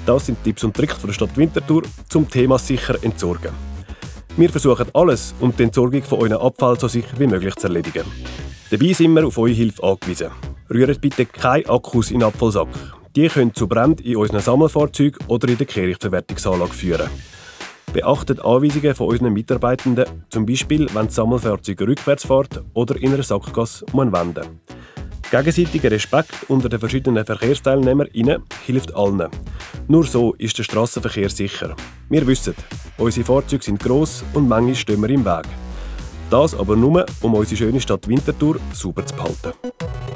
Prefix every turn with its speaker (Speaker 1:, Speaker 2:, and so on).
Speaker 1: Das sind Tipps und Tricks von der Stadt Winterthur zum Thema sicher entsorgen. Wir versuchen alles, um die Entsorgung von euren Abfall so sicher wie möglich zu erledigen. Dabei sind wir auf eure Hilfe angewiesen. Rührt bitte keine Akkus in den Abfallsack. Die können zu Bränden in unseren Sammelfahrzeugen oder in der Kehrichtverwertungsanlage führen. Beachtet Anweisungen von unseren Mitarbeitenden, zum Beispiel, wenn das Sammelfahrzeug rückwärts fährt oder in einer Sackgasse wenden muss. Gegenseitiger Respekt unter den verschiedenen VerkehrsteilnehmerInnen hilft allen. Nur so ist der Strassenverkehr sicher. Wir wissen, unsere Fahrzeuge sind gross und manchmal stehen wir im Weg. Das aber nur, um unsere schöne Stadt Winterthur sauber zu behalten.